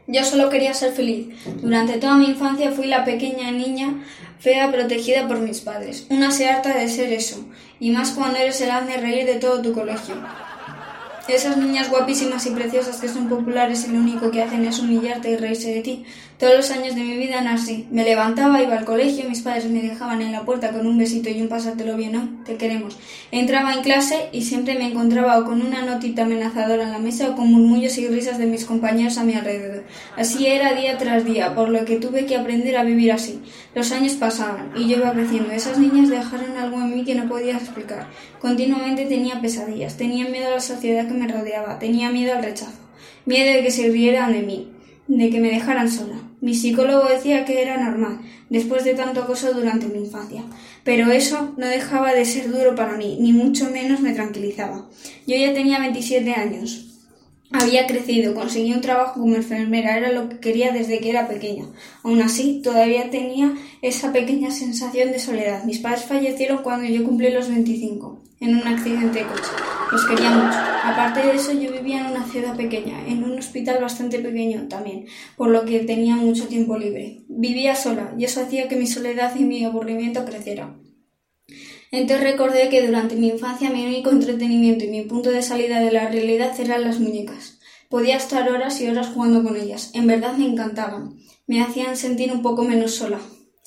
Yo solo quería ser feliz. Durante toda mi infancia fui la pequeña niña fea protegida por mis padres. Una se harta de ser eso, y más cuando eres el hazme reír de todo tu colegio. Esas niñas guapísimas y preciosas que son populares y lo único que hacen es humillarte y reírse de ti. Todos los años de mi vida nací. Me levantaba, iba al colegio, mis padres me dejaban en la puerta con un besito y un pásatelo bien, ¿no? Te queremos. Entraba en clase y siempre me encontraba o con una notita amenazadora en la mesa o con murmullos y risas de mis compañeros a mi alrededor. Así era día tras día, por lo que tuve que aprender a vivir así. Los años pasaban y yo iba creciendo. Esas niñas dejaron algo en mí que no podía explicar. Continuamente tenía pesadillas, tenía miedo a la sociedad que me rodeaba, tenía miedo al rechazo, miedo de que se rieran de mí, de que me dejaran sola. Mi psicólogo decía que era normal, después de tanto acoso durante mi infancia, pero eso no dejaba de ser duro para mí, ni mucho menos me tranquilizaba. Yo ya tenía 27 años. Había crecido, conseguí un trabajo como enfermera, era lo que quería desde que era pequeña. Aún así, todavía tenía esa pequeña sensación de soledad. Mis padres fallecieron cuando yo cumplí los 25, en un accidente de coche. Los quería mucho. Aparte de eso, yo vivía en una ciudad pequeña, en un hospital bastante pequeño también, por lo que tenía mucho tiempo libre. Vivía sola, y eso hacía que mi soledad y mi aburrimiento creciera. Entonces recordé que durante mi infancia mi único entretenimiento y mi punto de salida de la realidad eran las muñecas. Podía estar horas y horas jugando con ellas. En verdad me encantaban. Me hacían sentir un poco menos sola.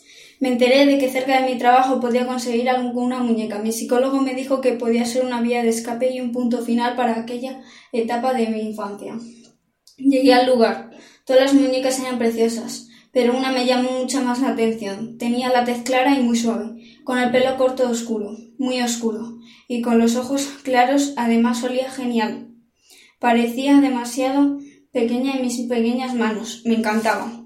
Me enteré de que cerca de mi trabajo podía conseguir alguna muñeca. Mi psicólogo me dijo que podía ser una vía de escape y un punto final para aquella etapa de mi infancia. Llegué al lugar. Todas las muñecas eran preciosas, pero una me llamó mucho más la atención. Tenía la tez clara y muy suave, con el pelo corto oscuro, muy oscuro, y con los ojos claros. Además olía genial. Parecía demasiado pequeña en mis pequeñas manos. Me encantaba.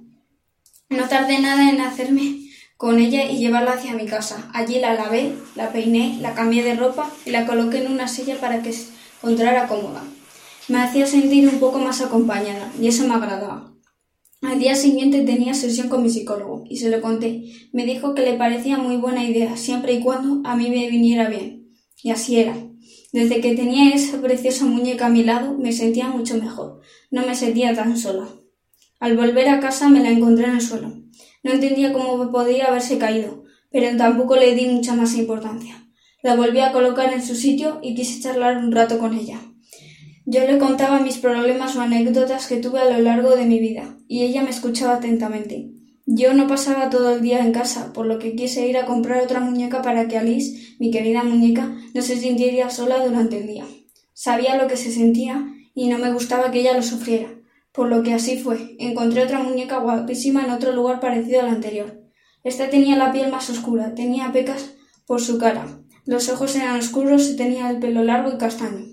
No tardé nada en hacerme con ella y llevarla hacia mi casa. Allí la lavé, la peiné, la cambié de ropa y la coloqué en una silla para que se encontrara cómoda. Me hacía sentir un poco más acompañada, y eso me agradaba. Al día siguiente tenía sesión con mi psicólogo y se lo conté. Me dijo que le parecía muy buena idea, siempre y cuando a mí me viniera bien. Y así era. Desde que tenía esa preciosa muñeca a mi lado, me sentía mucho mejor. No me sentía tan sola. Al volver a casa me la encontré en el suelo. No entendía cómo podía haberse caído, pero tampoco le di mucha más importancia. La volví a colocar en su sitio y quise charlar un rato con ella. Yo le contaba mis problemas o anécdotas que tuve a lo largo de mi vida, y ella me escuchaba atentamente. Yo no pasaba todo el día en casa, por lo que quise ir a comprar otra muñeca para que Alice, mi querida muñeca, no se sintiera sola durante el día. Sabía lo que se sentía y no me gustaba que ella lo sufriera, por lo que así fue. Encontré otra muñeca guapísima en otro lugar parecido al anterior. Esta tenía la piel más oscura, tenía pecas por su cara, los ojos eran oscuros y tenía el pelo largo y castaño.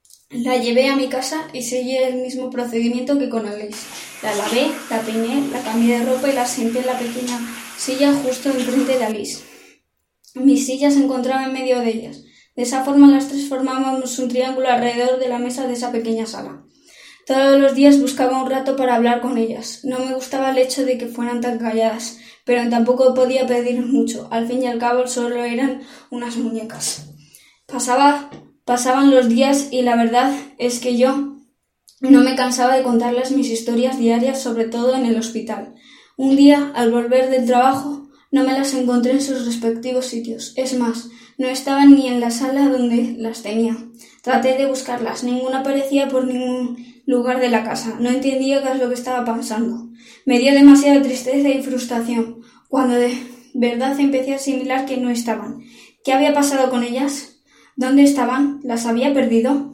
La llevé a mi casa y seguí el mismo procedimiento que con Alice. La lavé, la peiné, la cambié de ropa y la senté en la pequeña silla justo enfrente de Alice. Mi silla se encontraba en medio de ellas. De esa forma las tres formábamos un triángulo alrededor de la mesa de esa pequeña sala. Todos los días buscaba un rato para hablar con ellas. No me gustaba el hecho de que fueran tan calladas, pero tampoco podía pedir mucho. Al fin y al cabo solo eran unas muñecas. Pasaban los días y la verdad es que yo no me cansaba de contarles mis historias diarias, sobre todo en el hospital. Un día, al volver del trabajo, no me las encontré en sus respectivos sitios. Es más, no estaban ni en la sala donde las tenía. Traté de buscarlas. Ninguna aparecía por ningún lugar de la casa. No entendía qué es lo que estaba pasando. Me dio demasiada tristeza y frustración cuando de verdad empecé a asimilar que no estaban. ¿Qué había pasado con ellas? ¿Dónde estaban? ¿Las había perdido?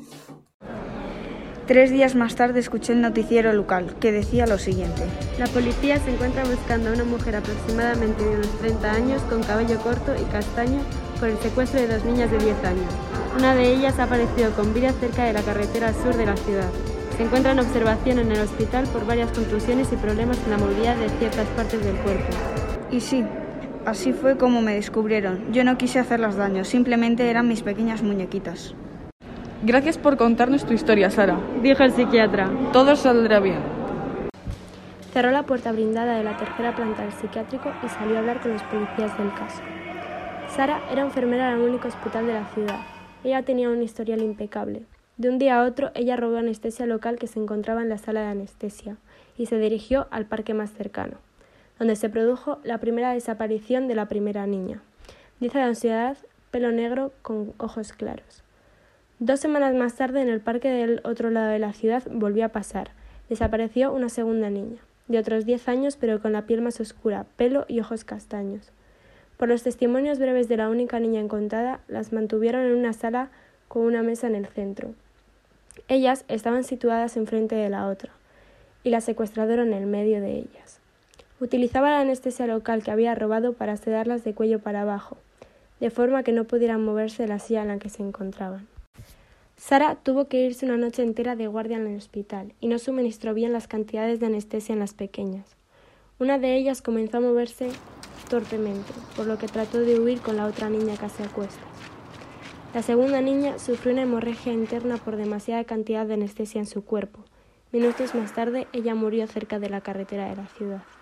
3 días más tarde escuché el noticiero local, que decía lo siguiente. La policía se encuentra buscando a una mujer aproximadamente de unos 30 años, con cabello corto y castaño, por el secuestro de 2 niñas de 10 años. Una de ellas ha aparecido con vida cerca de la carretera sur de la ciudad. Se encuentra en observación en el hospital por varias contusiones y problemas en la movilidad de ciertas partes del cuerpo. Y sí, así fue como me descubrieron. Yo no quise hacerlas daño, simplemente eran mis pequeñas muñequitas. Gracias por contarnos tu historia, Sara, dijo el psiquiatra. Todo saldrá bien. Cerró la puerta blindada de la 3ª planta del psiquiátrico y salió a hablar con los policías del caso. Sara era enfermera en el único hospital de la ciudad. Ella tenía un historial impecable. De un día a otro, ella robó anestesia local que se encontraba en la sala de anestesia y se dirigió al parque más cercano, donde se produjo la primera desaparición de la primera niña. Dice de ansiedad, pelo negro con ojos claros. 2 semanas más tarde, en el parque del otro lado de la ciudad, volvió a pasar. Desapareció una segunda niña, de otros 10 años, pero con la piel más oscura, pelo y ojos castaños. Por los testimonios breves de la única niña encontrada, las mantuvieron en una sala con una mesa en el centro. Ellas estaban situadas enfrente de la otra, y la secuestradora en el medio de ellas. Utilizaba la anestesia local que había robado para sedarlas de cuello para abajo, de forma que no pudieran moverse de la silla en la que se encontraban. Sara tuvo que irse una noche entera de guardia en el hospital y no suministró bien las cantidades de anestesia en las pequeñas. Una de ellas comenzó a moverse torpemente, por lo que trató de huir con la otra niña casi a cuestas. La segunda niña sufrió una hemorragia interna por demasiada cantidad de anestesia en su cuerpo. Minutos más tarde, ella murió cerca de la carretera de la ciudad.